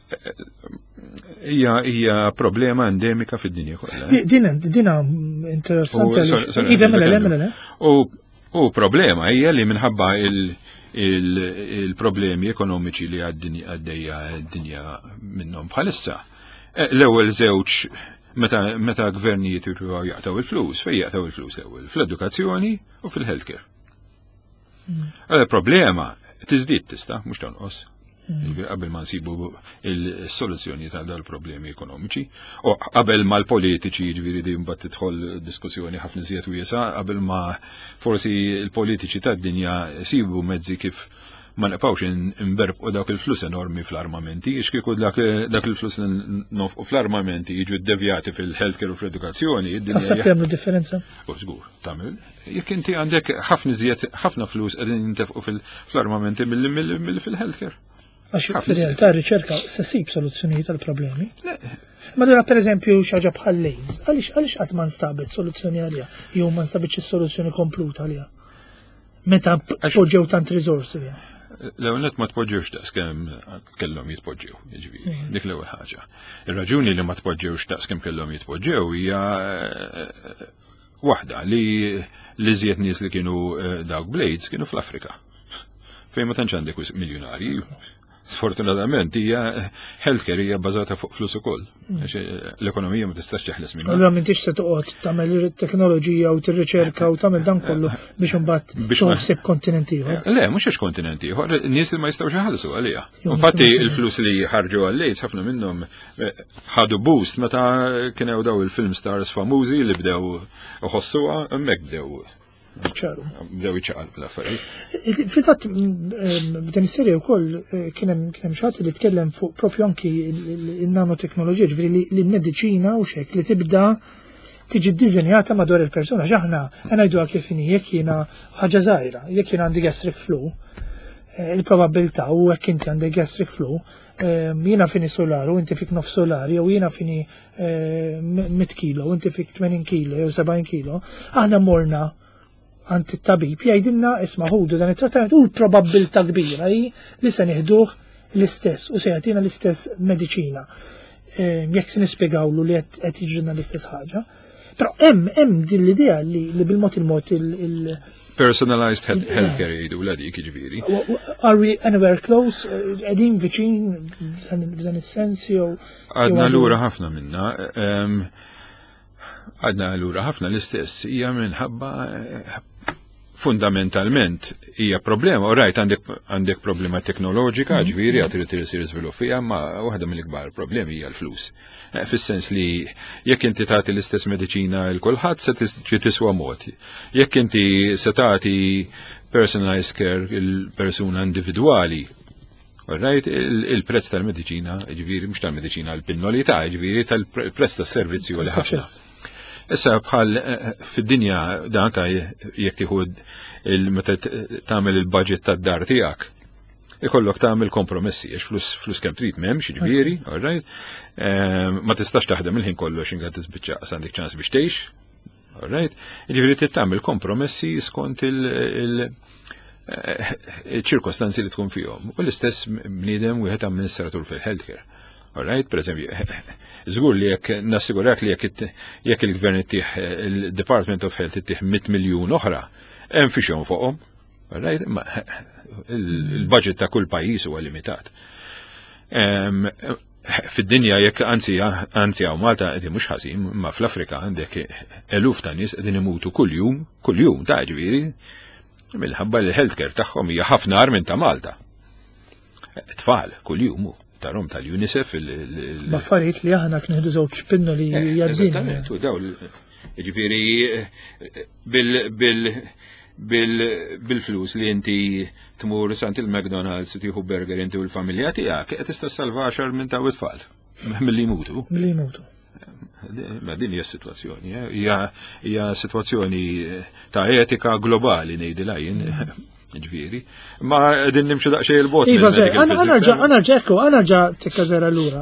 hija problema endemika fid-dinja kollha. Dina dina interessanti. U problema hija li minħabba il-problemi ekonomiċi li għaddejja d-dinja minnhom bħalissa. L-ewwel żewġ meta gvernijiet jippruvaw jaqtaw il-flus, fejn jaqtaw il-flus ewwel, fl-edukazzjoni u fil-healthcare. Il-problema tiżdied tista' mhux tonqos. Qabel ma nsibu il-soluzzjoni ta' dal-problemi ekonomiċi. U qabel ma l-politiċi ġviri di mbagħad tidħol diskussjoni ħafna żjed wiesa, qabel ma forsi l-politiċi tad-dinja sibu mezzi kif ma nqpawx imberbqu dawk il-flus enormi fl-armamenti, ix kieku dak il-flus nofqu fl-armamenti jiġu ddevjati fil-healthcare u fl-edukazzjoni. Taħseb jagħmlu differenza? U żgur, tagħmel. Jekk inti għandek ħafna żjed ħafna flus qegħdin jintefqu fil-armamenti milli fil-healthcare. Għax fil-realtà riċerka se ssib soluzzjonijiet għall-problemi. Ma allura pereżempju xaġa bħal lejz, għaliex għaliex qatt ma nstabet soluzzjoni għalija, jew ma nstabitx is-soluzzjoni kompluta għalija. Meta tpoġġew tant riżorsi għalija. L-ewwel ma tpoġġewx daqs kemm kellhom jitpoġġew, jiġifieri, dik l-ewwel ħaġa. Ir-raġuni li ma tpoġġewx daqs kemm kellhom jitpoġġew hija waħda li li żjed nies li kienu dawk blades kienu fl-Afrika. Fejn ma tantx għandek miljonarji. Sfortunatament hija healthcare hija bbażata fuq flus ukoll. L-ekonomija ma tistax teħles minnha. Allura m'intix se toqgħod tagħmel it-teknoloġija u tir-riċerka u tagħmel dan kollu biex imbagħad toħseb kontinent ieħor. Le, mhux għax kontinent ieħor, nies li ma jistgħux iħallsu għaliha. Infatti il-flus li ħarġu għal-lejs ħafna minnhom ħadu boost meta kien hemm daw il-film stars famużi li bdew iħossuha hemmhekk bdew. Bdew iċċaqalqu l-affarijiet. Fil-fatt b'dan is-serja wkoll kien hemm xi ħadd li tkellem fuq propju anki il-nanoteknoloġija, ġifieri li l-mediċina u xek li tibda tiġi ddiżenjata madwar il-persuna. X'aħna ngħiduha kif inhi jekk jiena ħaġa żgħira, jekk jien għandi gastric flu, il-probabilità u hekk inti għandek gastric flu, jiena fini solari u inti fik nof solari jew jiena fini mit kilo u inti fik tmenin kilo jew sebgħin kilo, aħna morna għand it-tabib jgħidilna isma' ħudu dan it-trattament u l-probabbiltà kbira hi li se nieħduh l-istess u se jagħtina l-istess mediċina. Jekk se nispjegawlu li qed jiġrina l-istess ħaġa. Però hemm hemm din l-idea li bil-mod il-mod il personalized healthcare jgħidu l dik jiġifieri. Are we anywhere close? Qegħdin viċin f'dan is-sens jew għadna lura ħafna minna. Għadna lura ħafna l-istess hija minħabba fundamentalment hija problema, u rajt għandek problema teknoloġika, ġviri għat irid isir żvilupp fiha, ma waħda mill-ikbar problemi hija l-flus. Fis-sens li jekk inti tagħti l-istess mediċina l kulħadd se tiswa mod. Jekk inti se tagħti personalized care il-persuna individwali, rajt il-prezz tal-mediċina, ġviri mhux tal-mediċina l-pinnolità, ġviri tal-prezz tas-servizzi u li ħafna. Issa bħal fid-dinja danka jekk tieħu meta tagħmel il-budget tad-dar tiegħek. Ikollok tagħmel kompromessi għax flus flus kemm trid m'hemmx, jiġifieri, all right? Ma tistax taħdem il-ħin kollox inqed tispiċċa għandek ċans biex tgħix, all right? Jiġifieri trid tagħmel kompromessi skont il-ċirkostanzi li tkun fihom. U l-istess bniedem wieħed amministratur fil-healthcare. All right, per eżempju, żgur li jekk nassigurak li jekk il-gvern ittieħ il-Department of Health ittieħ mit miljun oħra, hemm fixhom fuqhom. All right, il-budget ta' kull pajjiż huwa limitat. Fid-dinja jekk anzi anzi hawn Malta qegħdin mhux ħażin, ma fl-Afrika għandek eluf ta' nies qegħdin imutu kuljum, kuljum ta' ġifieri, minħabba li l-healthcare tagħhom hija ħafna ar minn ta' Malta. Tfal kuljum tarom tal-UNICEF Baffariet li aħna knieħdu żewġ pinnu li jaddin. Ġifieri bil-flus li inti tmur sant il-McDonald's u tieħu burger inti u l-familja tiegħek qed tista' salva għaxar minn ta' tfal milli jmutu. Milli jmutu. Ma din hija s-sitwazzjoni, hija sitwazzjoni ta' etika globali ngħidilha jien. Ġviri, ma din nimxu daqxej il-bot. Iva, għana ġekku, għana ġa t-kazzera l-ura.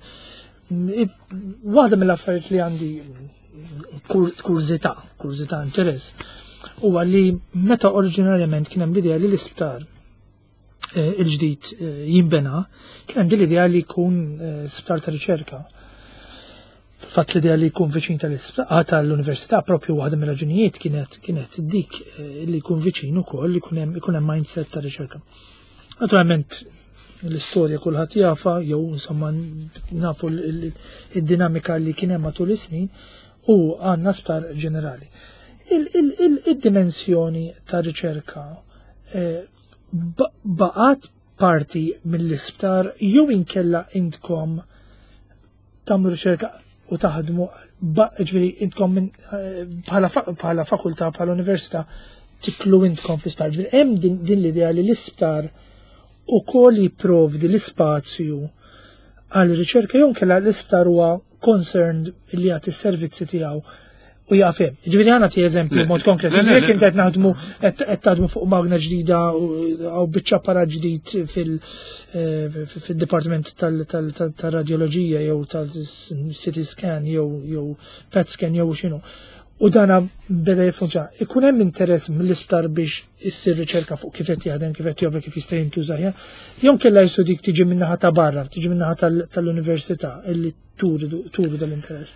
Waħda mill-affarijiet li għandi kurzita, kurzita interess, u għalli meta oriġinarjament kienem l-idea li l-isptar il-ġdid jimbena, kienem l-idea li kun isptar ta' riċerka. Fatt l-idea li jkun viċin tal-università, propju waħda mill-raġunijiet kienet kienet dik li jkun viċin ukoll li jkun hemm mindset ta' riċerka. Naturalment l-istorja kulħadd jafa jew insomma nafu id-dinamika li kien hemm matul is-snin u għandna sptar ġenerali. Id-dimensjoni ta' riċerka baqat parti mill-isptar jew inkella intkom tagħmlu riċerka u taħdmu ġifieri intkom bħala fakultà bħala università tiklu intkom fl-isptar. Ġifieri hemm din l-idea li l-isptar ukoll jipprovdi l-ispazju għal riċerka jew inkella l-isptar huwa concerned li jagħti s-servizzi tiegħu u jafem. Ġifieri għana ti eżempju mod konkret. Jekk inti qed naħdmu qed taħdmu fuq magna ġdida u biċċa para ġdid fil-dipartiment tal-radjoloġija jew tal-C T scan jew P E T scan jew x'inhu. U dana beda jiffunġa. Ikun hemm interess mill-isptar biex issir riċerka fuq kif qed jaħdem, kif qed jobra, kif jista' jintuża hija. Jew kellha jsu dik tiġi min-naħa ta' barra, tiġi min-naħa tal-università illi turu dal-interess.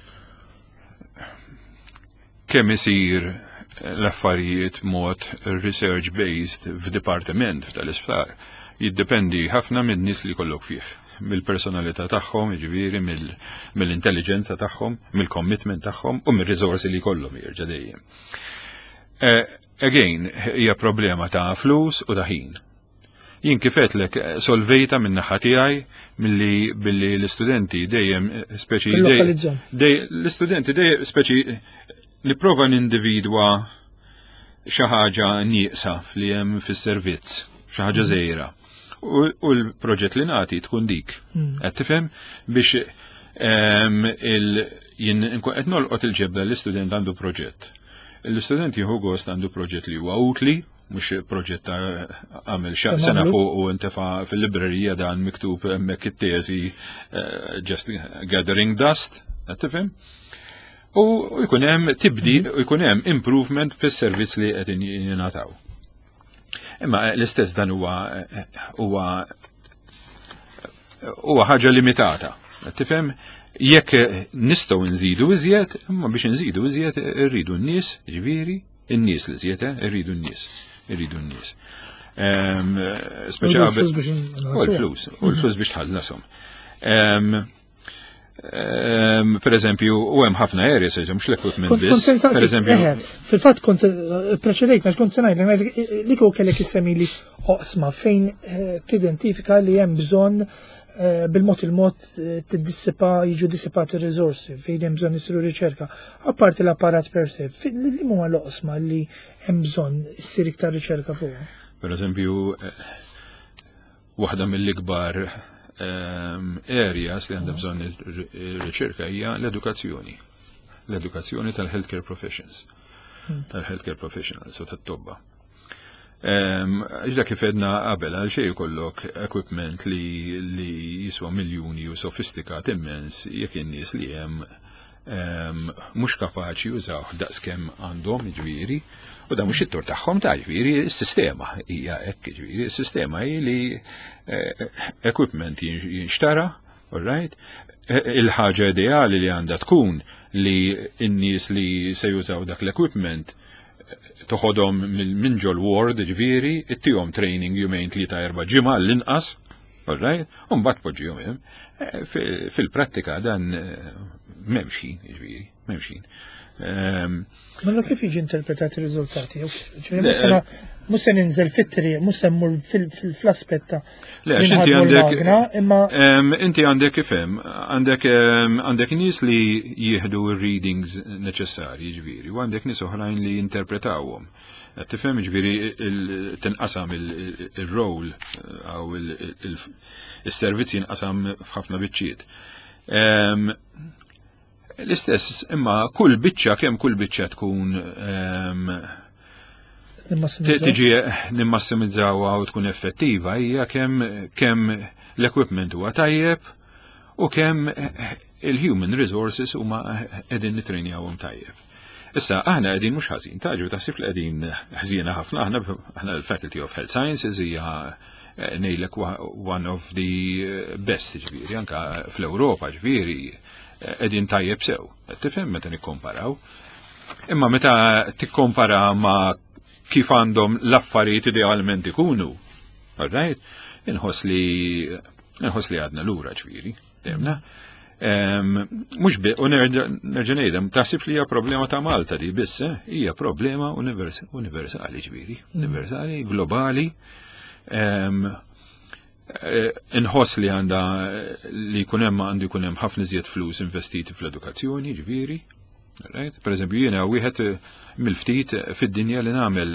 Kemm isir l-affarijiet mod research-based f'dipartiment tal-isptar jiddependi ħafna minn-nies li jkollok fih, mill-personalità tagħhom, jiġifieri mill-intelligenza tagħhom, mill-commitment tagħhom u mir-riżorsi li jkollhom jerġa' dejjem. Again, hija problema ta' flus u ta' ħin. Jien kifetlek solvejta minn naħa tiegħi milli billi l-istudenti dejjem speċi l-istudenti dejjem speċi li prova n-individwa xi ħaġa nieqsa li hemm fis-servizz, xi ħaġa żgħira. U l-proġett li nagħti tkun dik. Qed tifhem biex qed nolqot il-ġebda l-istudent għandu proġett. L-istudent jieħu gost għandu proġett li huwa utli, mhux proġett ta' għamel sena fuq u intefa' fil-librerija dan miktub hemmhekk it-teżi just gathering dust, qed tifhem? U jkun hemm tibdi, u jkun hemm improvement fis-servizz li qed jingħataw. Imma l-istess dan huwa huwa huwa ħaġa limitata. Tifhem jekk nistgħu nżidu iżjed, imma biex nżidu iżjed irridu n-nies, ġifieri, in-nies li żjed irridu n-nies, irridu n-nies. Speċi qabel u l-flus, u l-flus biex tħallashom. Per eżempju, u hemm ħafna areas se mhux l-equipment biss. Per eżempju, fil-fatt kont preċedejt għax kont se ngħidlek li kieku kellek issemmi li oqsma fejn tidentifika li hemm bżonn bil-mod il-mod tiddissipa jiġu dissipati r-riżorsi fejn hemm bżonn isiru riċerka. Apparti l-apparat per se, li huma l-oqsma li hemm bżonn issir iktar riċerka fuq. Per eżempju, waħda mill-ikbar areas li għandha bżonn ir-riċerka hija l-edukazzjoni. L-edukazzjoni tal-healthcare professions, tal-healthcare professionals u tat-tobba. Ġda kif edna qabel għal xejn ikollok equipment li li jiswa miljuni u sofistikat immens jekk in-nies li hemm mhux kapaċi jużaw daqskemm għandhom jiġifieri u da mhux it-tor tagħhom ta' jiġifieri s-sistema hija hekk jiġifieri s-sistema hi li equipment jinxtara, all right? Il-ħaġa ideali li għandha tkun li n-nies li se jużaw dak l-equipment toħodhom minn ġol ward ġifieri, ittihom training jumejn tlieta erba' ġimgħa l-inqas, all right? U mbagħad poġġihom hemm. Fil-prattika dan m'hemmx ħin jiġifieri, m'hemmx ħin. Mela kif jiġi interpretati r-riżultati? Mhux se ninżel fit-triq, mhux se mmur fl-aspetta. Le, inti għandek inti għandek kif hemm, għandek għandek nies li jieħdu r-readings neċessarji jiġifieri, u għandek nies oħrajn li jinterpretawhom. Tifhem jiġifieri tinqasam il-role aw is-servizz jinqasam f'ħafna biċċiet. L-istess imma kull biċċa kemm kull biċċa tkun tiġi nimmassimizzawa u tkun effettiva hija kemm kemm l-equipment huwa tajjeb u kemm il-human resources huma qegħdin nitrenjawhom tajjeb. Issa aħna qegħdin mhux ħażin, taġu taħsib li qegħdin ħżiena ħafna, aħna aħna l-Faculty of Health Sciences hija ngħidlek one of the best ġifieri anke fl-Ewropa ġifieri qegħdin tajjeb sew. Tifhem meta nikkomparaw. Imma meta tikkompara ma' kif għandhom l-affarijiet idealment ikunu, all right? Inħoss li inħoss li għadna lura ġifieri, demna. Mhux bi u nerġa' ngħidem, taħsib li hija problema ta' Malta di biss, hija problema universali ġifieri, universali, globali. Inħoss li għandha li jkun hemm għandu jkun hemm ħafna iżjed flus investiti fl-edukazzjoni ġifieri. Per eżempju, jiena wieħed mill-ftit fid-dinja li nagħmel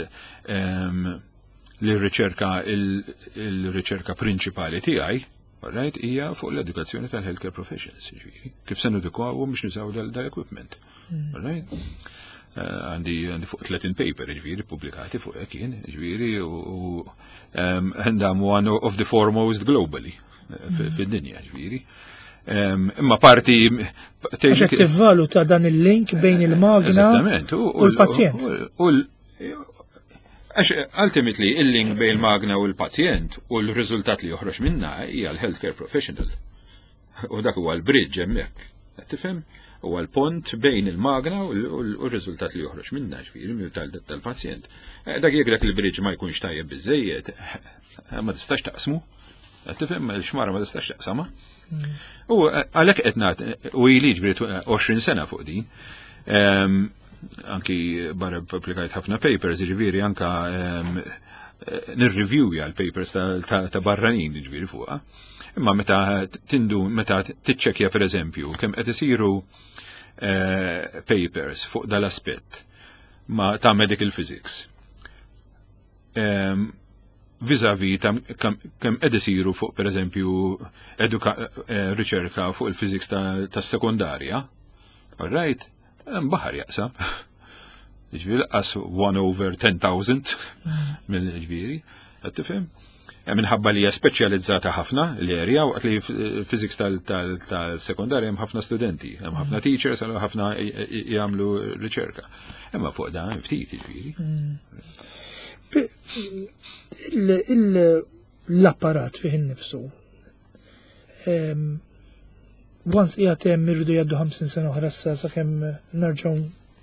li r-riċerka il-riċerka prinċipali tiegħi Right, hija fuq l-edukazzjoni tal-healthcare professions, ġifieri. Kif se nudikawhom biex nużaw dal-equipment. Right? Għandi għandi fuq thirteen paper, ġifieri, pubblikati fuq hekk jien, ġifieri, u għandhom one of the foremost globally fid-dinja, ġifieri. Imma parti Għax tivvaluta dan il-link bejn il-magna u l-pazjent. Għax, ultimately, il-link bejn il-magna u l-pazjent u l-riżultat li joħroġ minna hija l-healthcare professional. U dak huwa l-bridge hemmhekk. Tifhem? Huwa l-pont bejn il-magna u l-riżultat li joħroġ minna ġifieri tal-pazjent. Dak jekk dak il-bridge ma jkunx tajjeb biżejjed, ma tistax taqsmu. Tifhem? L-xmara ma tistax taqsama. U għalhekk qed nagħti u ili ġifieri għoxrin sena fuq din. Anki barra publikajt ħafna papers, ġiviri anka nirreviewja l-papers ta' barranin ġiviri fuqa. Imma meta tindu, meta titċekja per eżempju, kemm qed isiru papers fuq dal-aspett ma ta' medical physics. Vizavi ta' kemm qed isiru fuq per eżempju riċerka fuq il-physics tas-sekundarja. All right? Baħar jaqsam. Ġviri, qas one over ten thousand mill-ġviri, għattifem. Minħabba li hija speċjalizzata ħafna l-area, waqt li fiziks tal-sekundarja hemm ħafna studenti, hemm ħafna teachers, għallu ħafna jagħmlu riċerka. Imma fuq dan ftit ġviri. L-apparat fih innifsu. Once qiegħed hemm irridu jgħaddu ħamsin sena oħra sa sakemm nerġgħu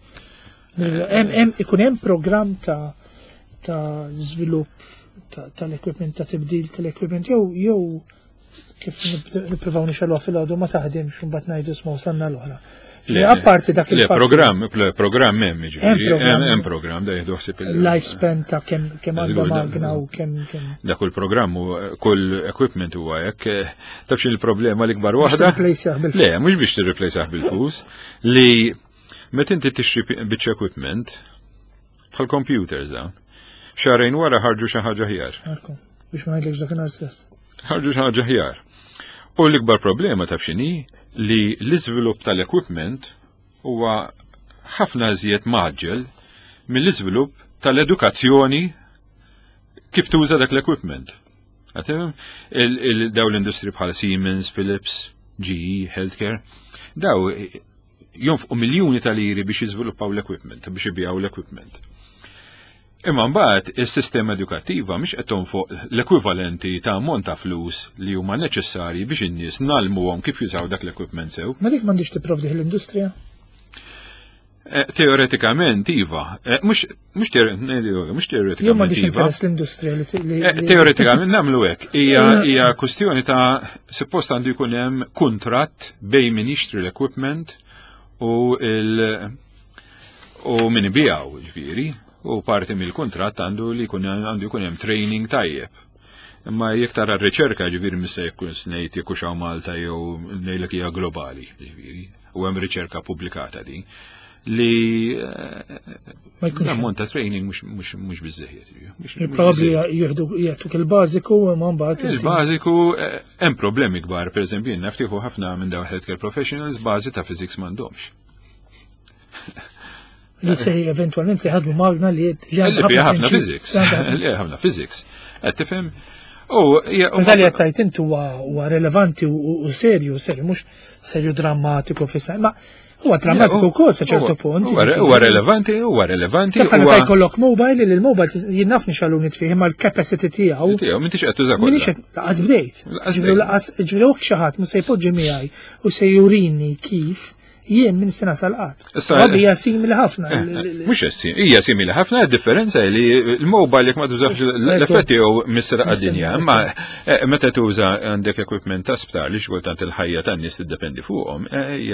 ikun hemm programm ta' ta' żvilupp tal-equipment ta' tibdil tal-equipment jew jew kif nippruvaw nixelluha fil-għodu ma taħdimx imbagħad ngħidu isma' sanna l-oħra. Apparti dak il programm programm hemm jiġifieri hemm programm da jieħdu ħsieb il-lifespan ta' kemm kemm għandha magna u kemm kemm. Dak kull programm kull equipment huwa hekk tafx il-problema l-ikbar waħda. Le, mhux biex tirreplaceah bil-flus li meta inti tixtri biċċ equipment bħal computers dawn. Xarejn wara ħarġu xi ħaġa ħjar. Biex ma ngħidlekx dakinhar stess. Ħarġu xi ħaġa ħjar. U l-ikbar problema taf x'inhi li l-iżvilupp tal-equipment huwa ħafna iżjed maġġel mill-iżvilupp tal-edukazzjoni kif tuża dak l-equipment. Għatem, daw l-industri bħal Siemens, Philips, G E, Healthcare, daw jonfqu miljoni tal-liri biex jiżviluppaw l-equipment, biex jibjaw l-equipment. Imma mbagħad is-sistema edukattiva mhix qed tonfoq l-ekwivalenti ta' ammont ta' flus li huma neċessarji biex in-nies nagħlmuhom kif jużaw dak l-equipment sew. Ma dik m'għandix tipprovdi l-industrija? Teoretikament iva, mhux mhux teoretikament iva. M'għandix interess l-industrija li teoretikament nagħmlu hekk. Hija hija kwestjoni ta' suppost għandu jkun hemm kuntratt bejn min jixtri l-equipment u l u min ibijaw, ġifieri. U parti mill-kuntratt għandu li għandu jkun hemm training tajjeb. Imma jekk tara r-riċerka ġifieri mista jkun snejt jekk hawn Malta jew ngħidlek hija globali, ġifieri. U hemm riċerka pubblikata din li l-ammont ta' training mhux mhux biżżejjed. Probabbli jagħtuk il-bażiku imma mbagħad. Il-bażiku hemm problemi kbar, pereżempju jien naftieħu ħafna minn dawn healthcare professionals bażi ta' physics m'għandhomx. Li se eventualment se ħadmu magna li li ħafna physics. Li ħafna physics. Qed tifhem? U dan li qed tajt intu huwa relevanti u serju, serju mhux serju drammatiku fissa. Ma huwa drammatiku wkoll sa ċertu punt. Huwa relevanti, huwa relevanti. Huwa jkollok mobile li l-mobile jinnafni xalunit fih imma l-capacity tiegħu. Tiegħu m'intix qed tuża kollha. Minix laqas bdejt. Ġifieri laqas ġifieri hekk xi ħadd mhux se jpoġġi miegħi u se jurini kif jien minn sena sal-qat. Għabi hija simili ħafna. Mhux essi, hija simili ħafna, differenza li l-mobile jekk ma tużax l-effetti jew misra għad-dinja, imma meta tuża għandek equipment ta' sptar li xkultant il-ħajja tan-nies tiddependi fuqhom,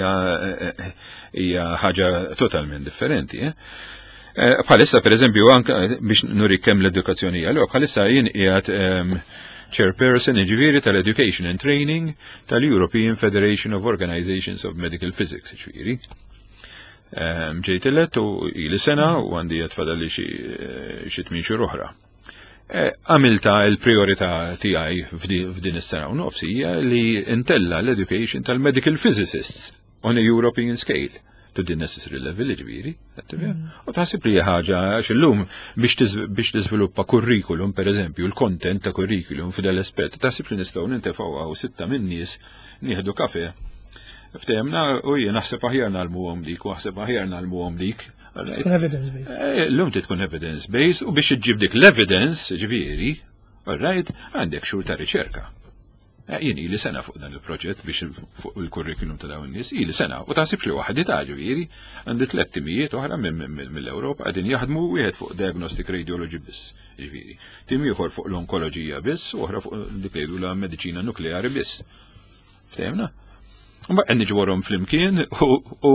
hija ħaġa totalment differenti. Bħalissa pereżempju anke biex nuri kemm l-edukazzjoni hija lok, bħalissa jien qiegħed chairperson ġifieri tal-Education and Training tal-European Federation of Organizations of Medical Physics ġifieri. Ġejt elett u ili sena u għandi jatfadal li xi tmien xhur oħra. Għamilta l-priorità tiegħi f'din is-sena u nofsi hija li intella l-education tal-medical physicists on a European scale to the necessary level ġifieri. U taħsib li ħaġa għax illum biex tiżviluppa kurrikulum, pereżempju, l-kontent ta' kurrikulum f'dal aspett, taħsib li nistgħu nintefgħu sitta min nies nieħdu kafe. Ftehemna u jien naħseb aħjar nagħlmuhom dik u naħseb aħjar nagħlmuhom dik. Tkun evidence based. L-lum tkun evidence based u biex iġġib dik l-evidence ġifieri, all right, għandek xhur ta' riċerka. Jien ili sena fuq dan il-proġett biex fuq il-kurrikulum ta' dawn nies, ili sena, u taħsibx li waħdi ta' ġifieri, għandi tliet timijiet oħra mill-Ewropa qegħdin jaħdmu wieħed fuq diagnostic radiology biss, ġifieri. Tim ieħor fuq l-onkoloġija biss, u oħra fuq dik li jgħidu mediċina nukleari biss. Fehmna? Mbagħad niġborhom flimkien u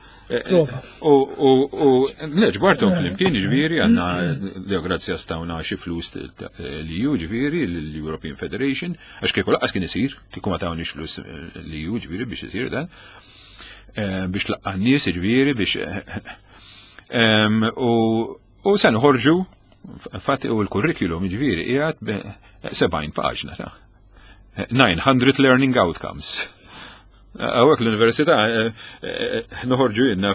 u neġbartom flimkien ġifieri għandna grazzi stawna xi flus li ju ġifieri l-European Federation għax kieku laqqas kien isir, kieku ma tawniex flus li ju ġifieri biex isir dan biex laqqa n-nies ġifieri biex u se noħorġu fatt u l-kurrikulum ġifieri qiegħed sebgħin paġna ta' nine hundred learning outcomes. Għawek l-Università noħorġu jenna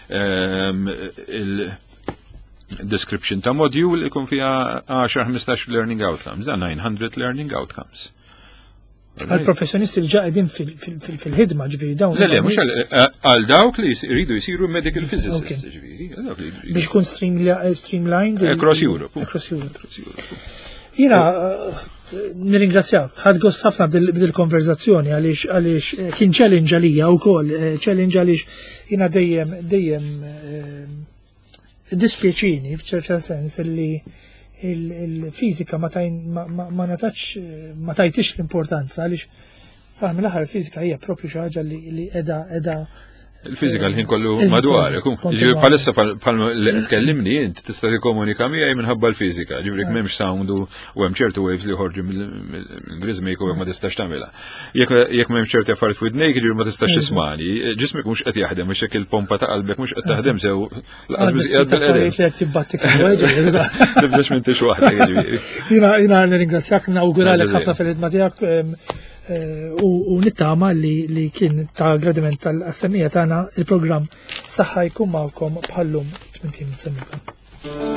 il-description ta' module li kun fija ten fifteen learning outcomes, da' nine hundred learning outcomes. Għal-professjonisti li ġaqedin fil-ħidma ġviri dawn. Le, le, mux għal dawk li jridu jisiru medical physicists ġviri. Biex kun streamlined. Across Europe. Across Europe. Jina, nirringrazzjak, ħad gost ħafna b'dil-konverzazzjoni għaliex kien challenge għalija wkoll, challenge għaliex jina dejjem dejjem dispjaċini f'ċerta sens li il-fiżika ma natax ma tajtix l-importanza għaliex fahm l-aħħar fizika hija propju xi ħaġa li qiegħda qiegħda il-fizika l-ħin kollu madwar, ġivri bħalissa bħal li tkellimni inti tista' tikkomunika miegħi minħabba l-fiżika, ġivri m'hemmx sound u hemm ċertu waves li jħorġu mill-grizmek u ma tistax tagħmilha. Jekk m'hemm ċerti affarijiet f'widnejk ġivri ma tistax tismani, ġismek mhux qed jaħdem biex hekk il-pompa ta' qalbek mhux qed taħdem sew laqas biss qiegħed bil-qedem. Tibdex minn tix waħda ġifieri. Jiena nirringrazzjak nawguralek ħafna fil-ħidma tiegħek u nittama li kien ta' gradiment tal-assemmija tagħna il-programm saħħa jkun magħkom bħallum tmintin semmikom.